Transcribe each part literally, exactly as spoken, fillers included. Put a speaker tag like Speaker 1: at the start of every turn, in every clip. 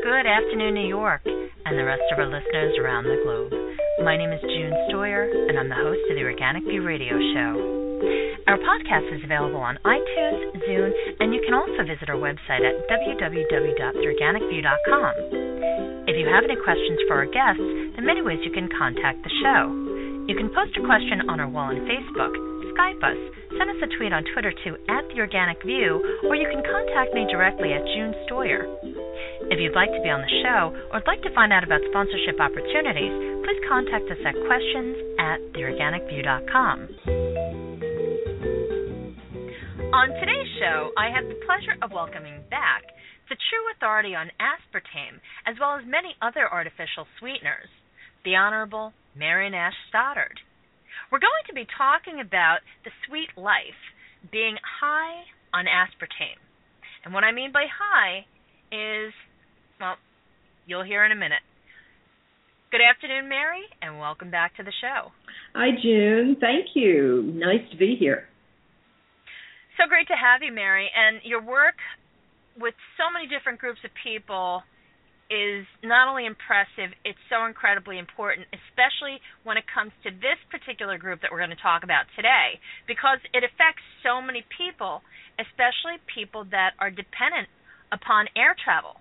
Speaker 1: Good afternoon, New York, and the rest of our listeners around the globe. My name is June Stoyer, and I'm the host of the Organic View Radio Show. Our podcast is available on iTunes, Zune, and you can also visit our website at w w w dot the organic view dot com. If you have any questions for our guests, there are many ways you can contact the show. You can post a question on our wall on Facebook, Skype us, send us a tweet on Twitter to at The Organic View, or you can contact me directly at June Stoyer. If you'd like to be on the show or would like to find out about sponsorship opportunities, please contact us at questions at the organic view dot com. On today's show, I have the pleasure of welcoming back the true authority on aspartame, as well as many other artificial sweeteners, the Honorable Marion Ash Stoddard. We're going to be talking about the sweet life, being high on aspartame. And what I mean by high is, well, you'll hear in a minute. Good afternoon, Mary, and welcome back to the show.
Speaker 2: Hi, June. Thank you. Nice to be here.
Speaker 1: So great to have you, Mary. And your work with so many different groups of people is not only impressive, it's so incredibly important, especially when it comes to this particular group that we're going to talk about today, because it affects so many people, especially people that are dependent upon air travel.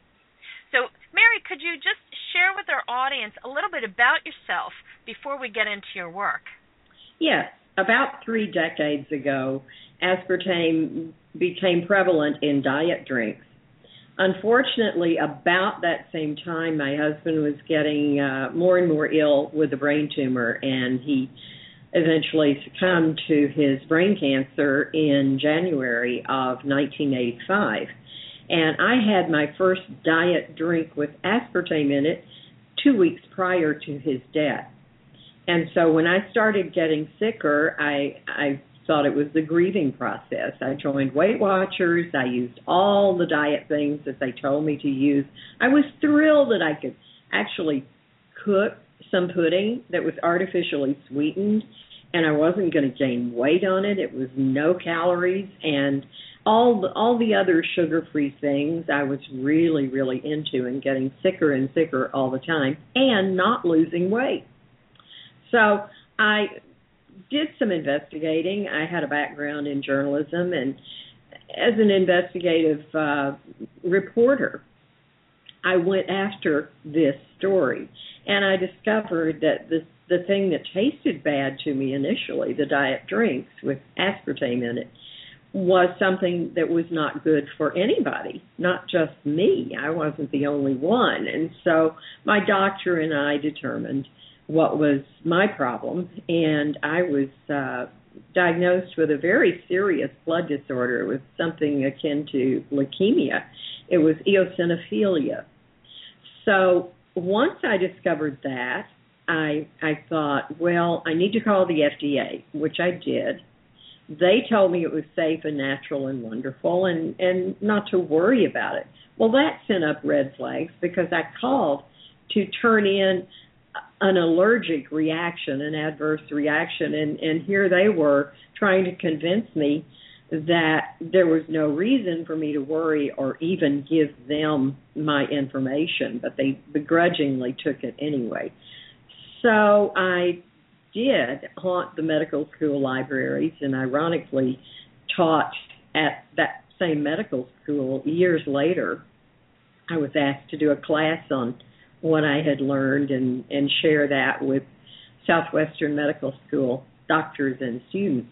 Speaker 1: So, Mary, could you just share with our audience a little bit about yourself before we get into your work?
Speaker 2: Yes. About three decades ago, aspartame became prevalent in diet drinks. Unfortunately, about that same time, my husband was getting uh, more and more ill with a brain tumor, and he eventually succumbed to his brain cancer in January of nineteen eighty-five. And I had my first diet drink with aspartame in it two weeks prior to his death. And so when I started getting sicker, I, I thought it was the grieving process. I joined Weight Watchers. I used all the diet things that they told me to use. I was thrilled that I could actually cook some pudding that was artificially sweetened, and I wasn't going to gain weight on it. It was no calories, and all the, all the other sugar-free things I was really, really into, and getting sicker and sicker all the time and not losing weight. So I did some investigating. I had a background in journalism, and as an investigative uh, reporter, I went after this story, and I discovered that the the thing that tasted bad to me initially, the diet drinks with aspartame in it, was something that was not good for anybody, not just me. I wasn't the only one. And so my doctor and I determined what was my problem, and I was uh, diagnosed with a very serious blood disorder. It was something akin to leukemia. It was eosinophilia. So once I discovered that, I I thought, well, I need to call the F D A, which I did. They told me it was safe and natural and wonderful, and, and not to worry about it. Well, that sent up red flags, because I called to turn in an allergic reaction, an adverse reaction, and, and here they were trying to convince me that there was no reason for me to worry or even give them my information, but they begrudgingly took it anyway. So I did haunt the medical school libraries, and ironically taught at that same medical school years later. I was asked to do a class on what I had learned and, and share that with Southwestern Medical School doctors and students.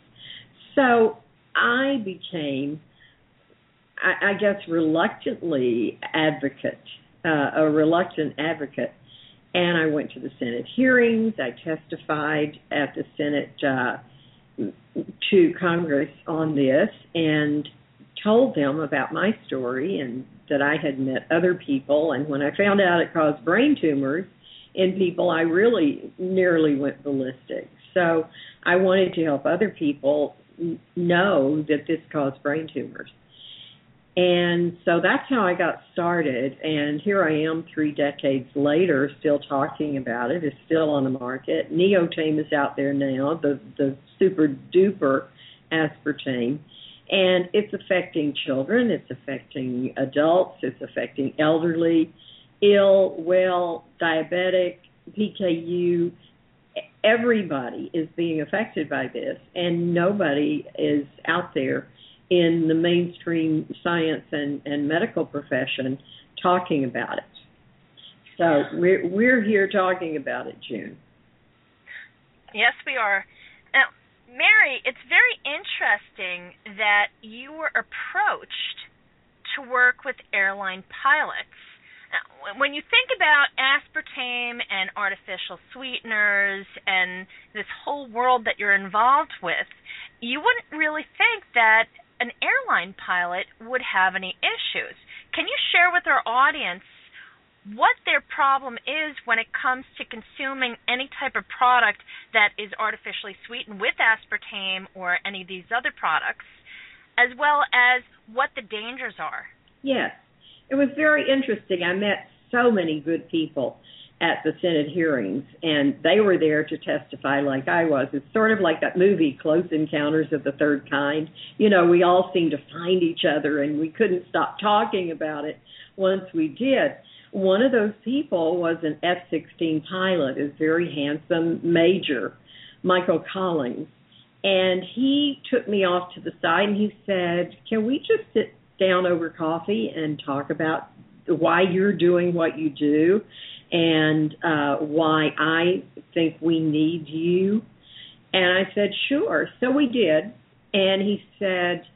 Speaker 2: So I became, I, I guess, reluctantly advocate, uh, a reluctant advocate. And I went to the Senate hearings. I testified at the Senate uh, to Congress on this and told them about my story and that I had met other people. And when I found out it caused brain tumors in people, I really nearly went ballistic. So I wanted to help other people know that this caused brain tumors. And so that's how I got started, and here I am three decades later still talking about it. It's still on the market. Neotame is out there now, the, the super-duper aspartame, And it's affecting children, it's affecting adults, it's affecting elderly, ill, well, diabetic, P K U. Everybody is being affected by this, and nobody is out there in the mainstream science and, and medical profession talking about it. So we're, we're here talking about it, June.
Speaker 1: Yes, we are. Now, Mary, it's very interesting that you were approached to work with airline pilots. Now, when you think about aspartame and artificial sweeteners and this whole world that you're involved with, you wouldn't really think that an airline pilot would have any issues. Can you share with our audience what their problem is when it comes to consuming any type of product that is artificially sweetened with aspartame or any of these other products, as well as what the dangers are?
Speaker 2: Yes. It was very interesting. I met so many good people at the Senate hearings, and they were there to testify like I was. It's sort of like that movie, Close Encounters of the Third Kind. You know, we all seemed to find each other, and we couldn't stop talking about it once we did. One of those people was an F sixteen pilot, a very handsome major, Michael Collins. And he took me off to the side, and he said, can we just sit down over coffee and talk about why you're doing what you do and uh, why I think we need you? And I said, sure. So we did. And he said,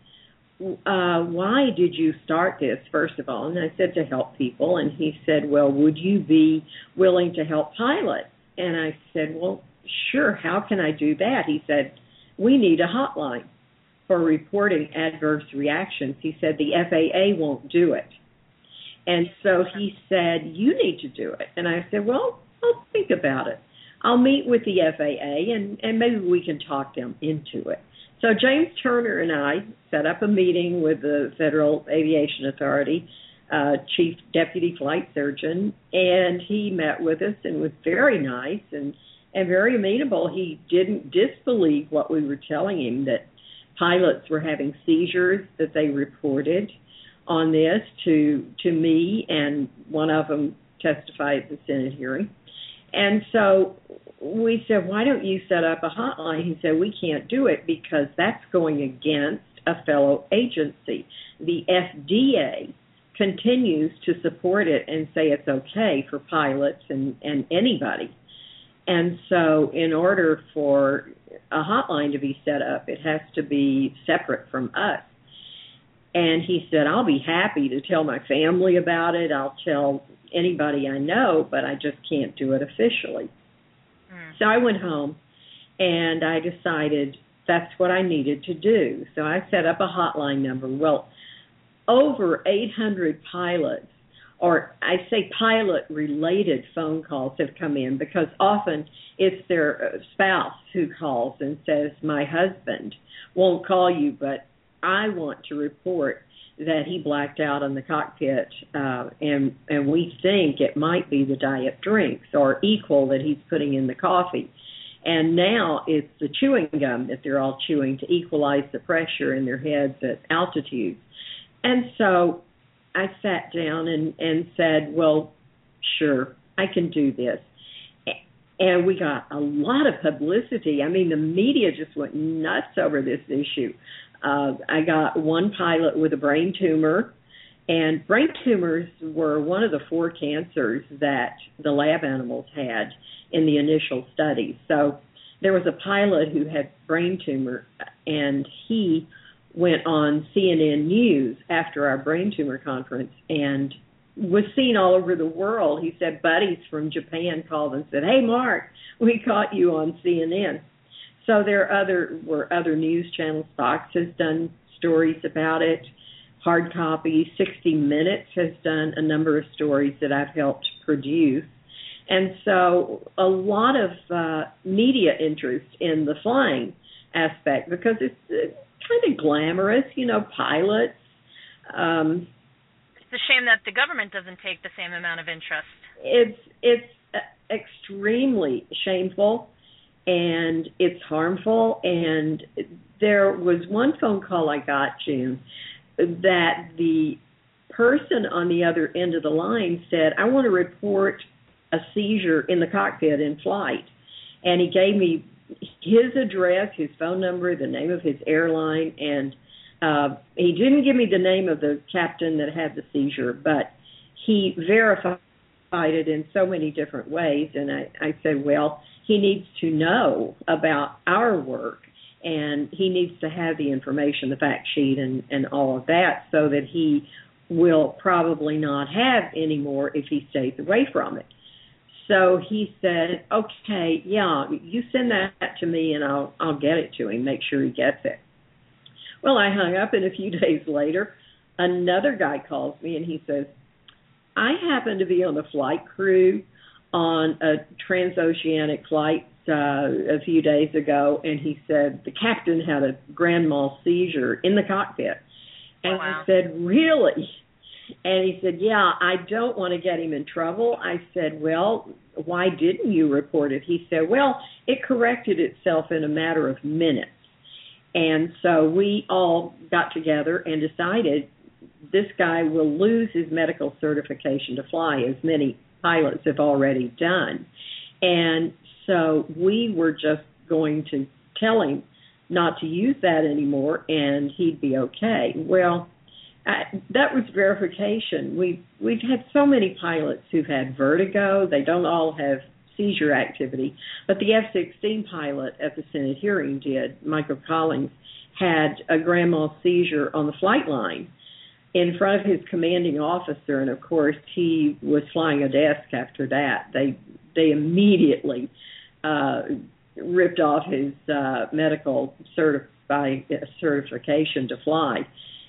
Speaker 2: uh, why did you start this, first of all? And I said, to help people. And he said, well, would you be willing to help pilots? And I said, well, sure. How can I do that? He said, we need a hotline for reporting adverse reactions. He said the F A A won't do it. And so he said, you need to do it. And I said, well, I'll think about it. I'll meet with the F A A, and, and maybe we can talk them into it. So James Turner and I set up a meeting with the Federal Aviation Authority, uh, Chief Deputy Flight Surgeon, and he met with us and was very nice and, and very amenable. He didn't disbelieve what we were telling him, that pilots were having seizures, that they reported on this to to me, and one of them testified at the Senate hearing. And so we said, why don't you set up a hotline? He said, we can't do it because that's going against a fellow agency. The F D A continues to support it and say it's okay for pilots and, and anybody. And so in order for a hotline to be set up, it has to be separate from us. And he said, I'll be happy to tell my family about it. I'll tell anybody I know, but I just can't do it officially. Mm. So I went home, and I decided that's what I needed to do. So I set up a hotline number. Well, over eight hundred pilots, or I say pilot-related phone calls have come in, because often it's their spouse who calls and says, my husband won't call you, but I want to report that he blacked out in the cockpit, uh, and and we think it might be the diet drinks or Equal that he's putting in the coffee. And now it's the chewing gum that they're all chewing to equalize the pressure in their heads at altitude. And so I sat down and, and said, well, sure, I can do this. And we got a lot of publicity. I mean, the media just went nuts over this issue. Uh, I got one pilot with a brain tumor, and brain tumors were one of the four cancers that the lab animals had in the initial studies. So there was a pilot who had brain tumor, and he went on C N N News after our brain tumor conference and was seen all over the world. He said buddies from Japan called and said, hey, Mark, we caught you on C N N. So there are other were other news channels. Fox has done stories about it, hard copy. sixty minutes has done a number of stories that I've helped produce. And so a lot of uh, media interest in the flying aspect, because it's uh, kind of glamorous, you know, pilots. Um,
Speaker 1: it's a shame that the government doesn't take the same amount of interest.
Speaker 2: It's, it's uh, extremely shameful. and it's harmful. And there was one phone call I got, June, that the person on the other end of the line said, I want to report a seizure in the cockpit in flight. And he gave me his address, his phone number, the name of his airline, and uh, he didn't give me the name of the captain that had the seizure, but he verified it in so many different ways. And I, I said, well, he needs to know about our work, and he needs to have the information, the fact sheet, and, and all of that, so that he will probably not have any more if he stays away from it. So he said, okay, yeah, you send that to me and I'll I'll get it to him, make sure he gets it. Well, I hung up, and a few days later, another guy calls me and he says, I happen to be on the flight crew on a transoceanic flight uh, a few days ago, and he said the captain had a grand mal seizure in the cockpit. And oh, wow. I said, really? And he said, yeah, I don't want to get him in trouble. I said, well, why didn't you report it? He said, well, it corrected itself in a matter of minutes. And so we all got together and decided this guy will lose his medical certification to fly, as many pilots have already done. And so we were just going to tell him not to use that anymore and he'd be okay. Well, I, that was verification. We've, we've had so many pilots who've had vertigo. They don't all have seizure activity. But the F sixteen pilot at the Senate hearing did, Michael Collins, had a grand mal seizure on the flight line in front of his commanding officer. And, of course, he was flying a desk after that. They, they immediately uh, ripped off his uh, medical certifi- certification to fly.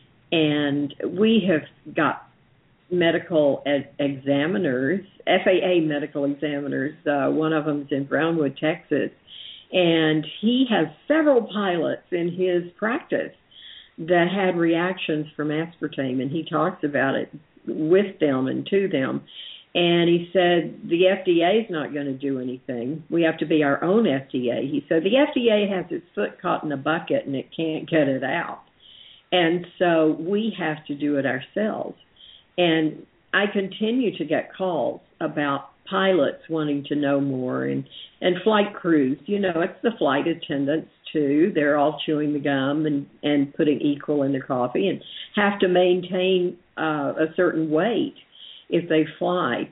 Speaker 2: And we have got medical ed- examiners, F A A medical examiners. Uh, one of them's in Brownwood, Texas. And he has several pilots in his practice that had reactions from aspartame, and he talks about it with them and to them. And he said, the F D A is not going to do anything. We have to be our own F D A. He said, the F D A has its foot caught in a bucket and it can't get it out. And so we have to do it ourselves. And I continue to get calls about pilots wanting to know more, and, and flight crews. You know, it's the flight attendants, too. They're all chewing the gum and, and putting Equal in their coffee and have to maintain uh, a certain weight if they fly.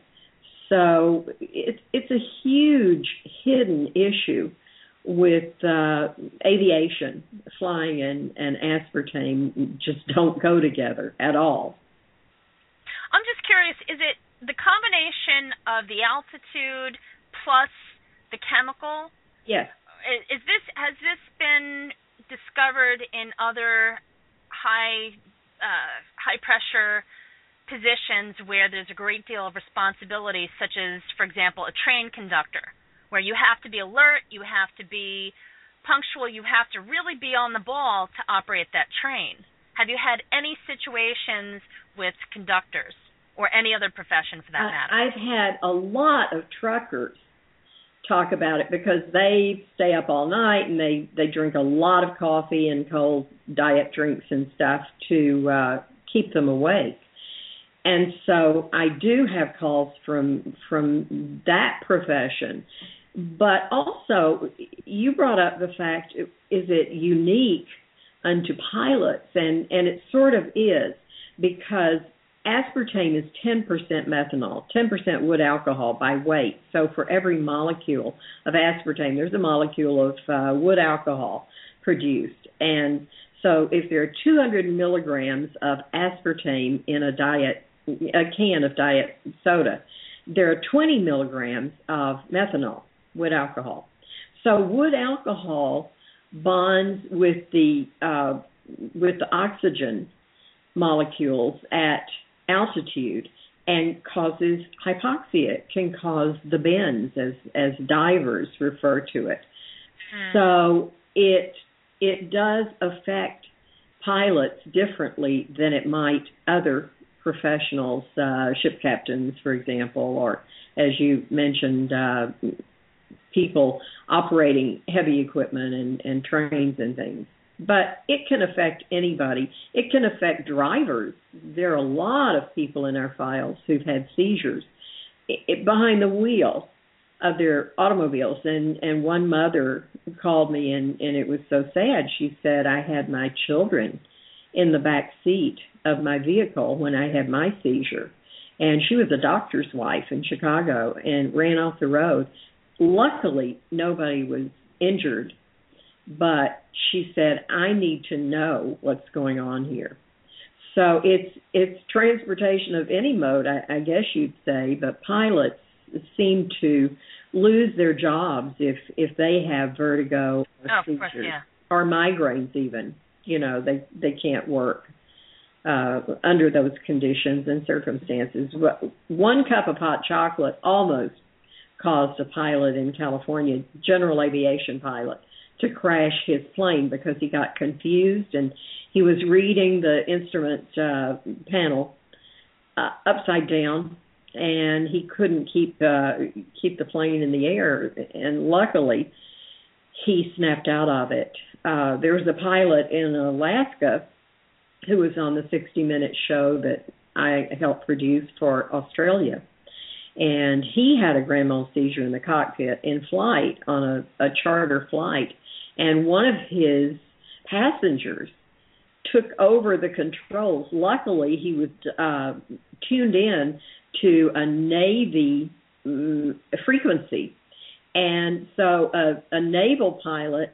Speaker 2: So it's, it's a huge hidden issue with uh, aviation. Flying and, and aspartame just don't go together at all.
Speaker 3: I'm just curious, is it the combination of the altitude plus the chemical?
Speaker 2: Yes.
Speaker 3: Is, is this has this been discovered in other high uh, high pressure positions where there's a great deal of responsibility, such as, for example, a train conductor, where you have to be alert, you have to be punctual, you have to really be on the ball to operate that train? Have you had any situations with conductors or any other profession for that matter?
Speaker 2: I've had a lot of truckers talk about it because they stay up all night and they, they drink a lot of coffee and cold diet drinks and stuff to uh, keep them awake. And so I do have calls from from that profession. But also, you brought up the fact, is it unique unto pilots? And, and it sort of is, because aspartame is ten percent methanol, ten percent wood alcohol by weight. So for every molecule of aspartame, there's a molecule of uh, wood alcohol produced. And so if there are two hundred milligrams of aspartame in a diet, a can of diet soda, there are twenty milligrams of methanol, wood alcohol. So wood alcohol bonds with the uh, with the oxygen molecules at altitude and causes hypoxia. It can cause the bends, as as divers refer to it. Mm. So it it does affect pilots differently than it might other professionals, uh, ship captains, for example, or as you mentioned, uh, people operating heavy equipment and, and trains and things. But it can affect anybody. It can affect drivers. There are a lot of people in our files who've had seizures it, it, behind the wheel of their automobiles. And, and one mother called me, and, and it was so sad. She said, I had my children in the back seat of my vehicle when I had my seizure. And she was a doctor's wife in Chicago and ran off the road. Luckily, nobody was injured, but she said, I need to know what's going on here. So it's it's transportation of any mode, I, I guess you'd say, but pilots seem to lose their jobs if, if they have vertigo or
Speaker 3: oh,
Speaker 2: seizures,
Speaker 3: course, yeah.
Speaker 2: or migraines even. You know, they, they can't work uh, under those conditions and circumstances. One cup of hot chocolate almost caused a pilot in California, general aviation pilot, to crash his plane because he got confused and he was reading the instrument uh, panel uh, upside down, and he couldn't keep uh, keep the plane in the air. And luckily, he snapped out of it. Uh, there was a pilot in Alaska who was on the sixty minute show that I helped produce for Australia. And he had a grand mal seizure in the cockpit in flight on a, a charter flight. And one of his passengers took over the controls. Luckily, he was uh, tuned in to a Navy um, frequency. And so a, a naval pilot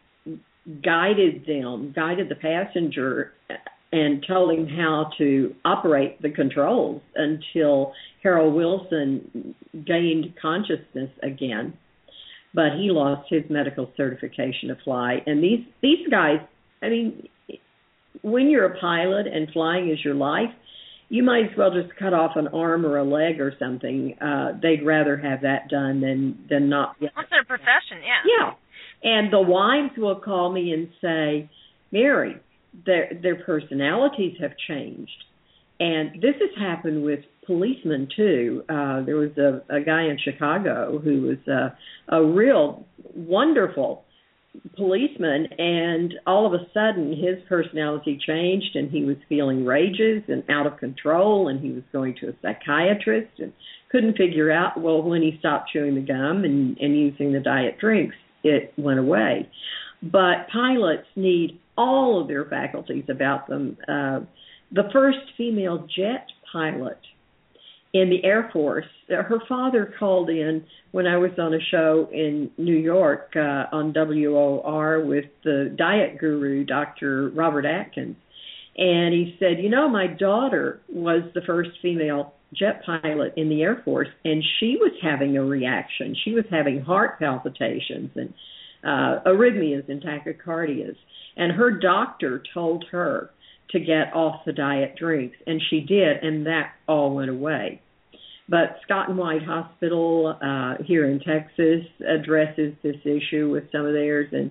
Speaker 2: guided them, guided the passenger and told him how to operate the controls until Harold Wilson gained consciousness again. But he lost his medical certification to fly. And these, these guys, I mean, when you're a pilot and flying is your life, you might as well just cut off an arm or a leg or something. Uh, they'd rather have that done than, than not.
Speaker 3: What's their profession, yeah.
Speaker 2: Yeah. And the wives will call me and say, Mary, their their personalities have changed. And this has happened with policemen, too. Uh, there was a, a guy in Chicago who was a, a real wonderful policeman, and all of a sudden his personality changed, and he was feeling rages and out of control, and he was going to a psychiatrist and couldn't figure out, well, when he stopped chewing the gum and, and using the diet drinks, it went away. But pilots need all of their faculties about them. Uh, the first female jet pilot in the Air Force, her father called in when I was on a show in New York uh, on W O R with the diet guru, Doctor Robert Atkins. And he said, you know, my daughter was the first female jet pilot in the Air Force, and she was having a reaction. She was having heart palpitations and uh, arrhythmias and tachycardias. And her doctor told her to get off the diet drinks, and she did, and that all went away. But Scott and White Hospital uh, here in Texas addresses this issue with some of theirs, and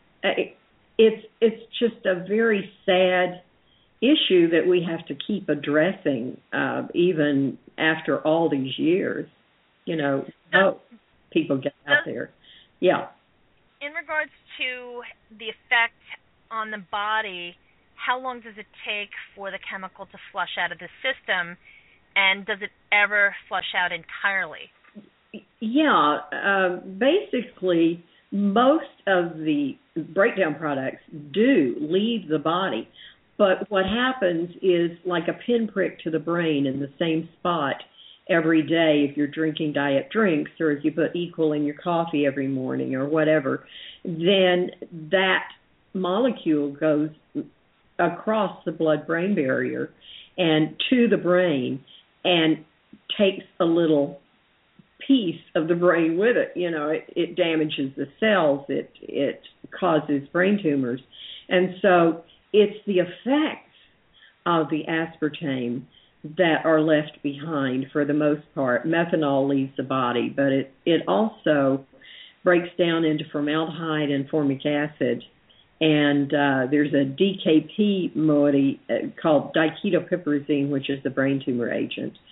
Speaker 2: it's it's just a very sad issue that we have to keep addressing uh, even after all these years. You know, oh, people get out there. Yeah.
Speaker 3: In regards to the effect on the body, how long does it take for the chemical to flush out of the system, and does it ever flush out entirely?
Speaker 2: Yeah, uh, basically most of the breakdown products do leave the body, but what happens is like a pinprick to the brain in the same spot every day if you're drinking diet drinks, or if you put Equal in your coffee every morning or whatever, then that molecule goes across the blood-brain barrier and to the brain and takes a little piece of the brain with it. You know, it, it damages the cells. It it causes brain tumors. And so it's the effects of the aspartame that are left behind for the most part. Methanol leaves the body, but it, it also breaks down into formaldehyde and formic acid. And uh, there's a D K P moiety uh, called diketopiperazine, which is the brain tumor agent.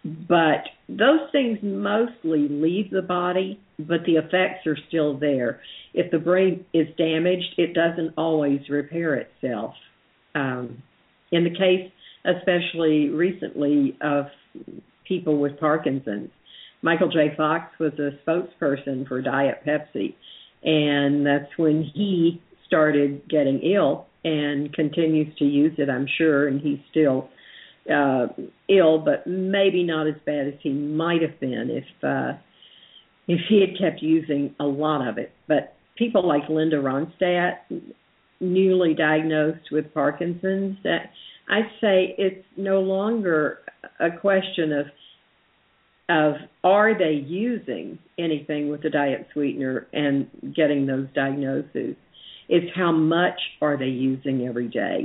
Speaker 2: But those things mostly leave the body, but the effects are still there. If the brain is damaged, it doesn't always repair itself. Um, in the case, especially recently, of people with Parkinson's, Michael J. Fox was a spokesperson for Diet Pepsi, and that's when he started getting ill and continues to use it, I'm sure, and he's still uh, ill, but maybe not as bad as he might have been if uh, if he had kept using a lot of it. But people like Linda Ronstadt, newly diagnosed with Parkinson's, that I say it's no longer a question of of are they using anything with the diet sweetener and getting those diagnoses. It's how much are they using every day.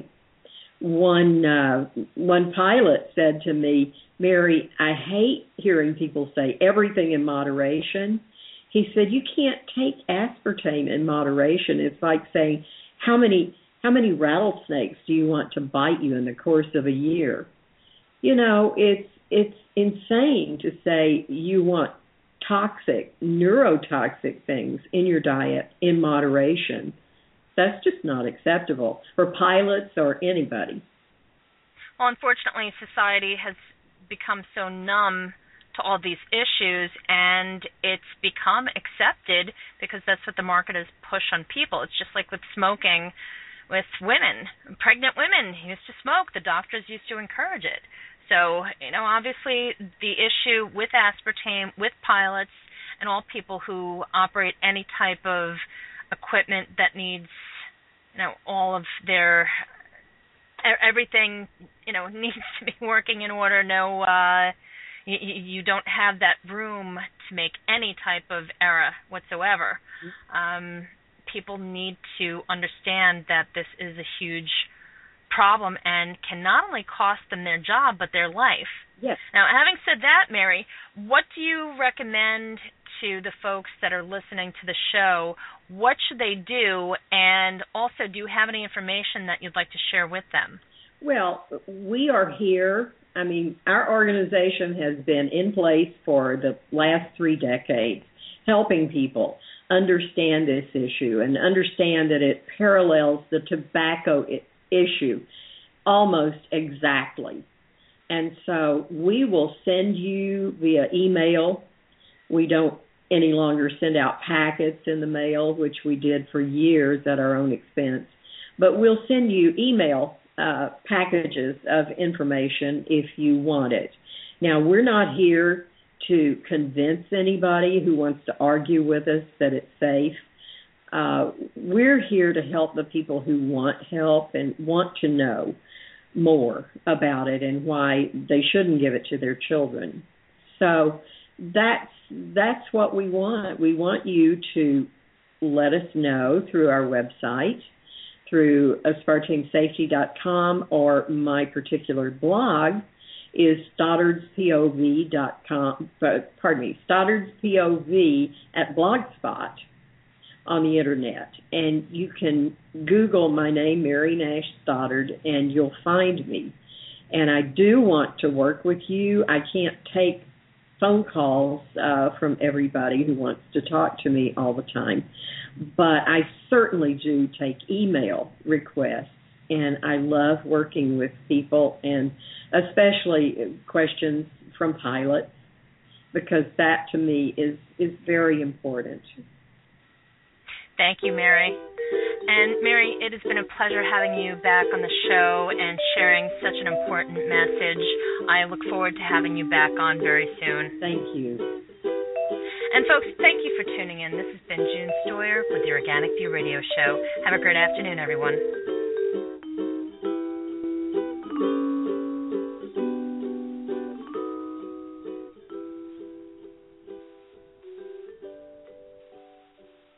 Speaker 2: One uh, one pilot said to me, Mary, I hate hearing people say everything in moderation. He said, you can't take aspartame in moderation. It's like saying, how many how many rattlesnakes do you want to bite you in the course of a year? You know, it's it's insane to say you want toxic, neurotoxic things in your diet in moderation. That's just not acceptable for pilots or anybody.
Speaker 3: Well, unfortunately, society has become so numb to all these issues, and it's become accepted because that's what the market has pushed on people. It's just like with smoking with women. Pregnant women used to smoke. The doctors used to encourage it. So, you know, obviously the issue with aspartame, with pilots, and all people who operate any type of equipment that needs, you know, all of their, everything, you know, needs to be working in order. No, uh, you, you don't have that room to make any type of error whatsoever. Um, people need to understand that this is a huge problem and can not only cost them their job, but their life.
Speaker 2: Yes.
Speaker 3: Now, having said that, Mary, what do you recommend to the folks that are listening to the show? What should they do? And also, do you have any information that you'd like to share with them?
Speaker 2: Well, we are here. I mean, our organization has been in place for the last three decades, helping people understand this issue and understand that it parallels the tobacco issue almost exactly. And so we will send you via email. We don't any longer send out packets in the mail, which we did for years at our own expense. But we'll send you email uh, packages of information if you want it. Now, we're not here to convince anybody who wants to argue with us that it's safe. Uh, we're here to help the people who want help and want to know more about it and why they shouldn't give it to their children. So that's that's what we want. We want you to let us know through our website, through aspartame safety dot com, or my particular blog is stoddards p o v dot com, pardon me, stoddards p o v at Blogspot on the internet. And you can Google my name, Mary Nash Stoddard, and you'll find me. And I do want to work with you. I can't take phone calls uh, from everybody who wants to talk to me all the time, but I certainly do take email requests, and I love working with people, and especially questions from pilots, because that to me is, is very important.
Speaker 3: Thank you, Mary. And Mary, it has been a pleasure having you back on the show and sharing such an important message. I look forward to having you back on very soon.
Speaker 2: Thank you.
Speaker 3: And folks, thank you for tuning in. This has been June Stoyer with the Organic View Radio Show. Have a great afternoon, everyone.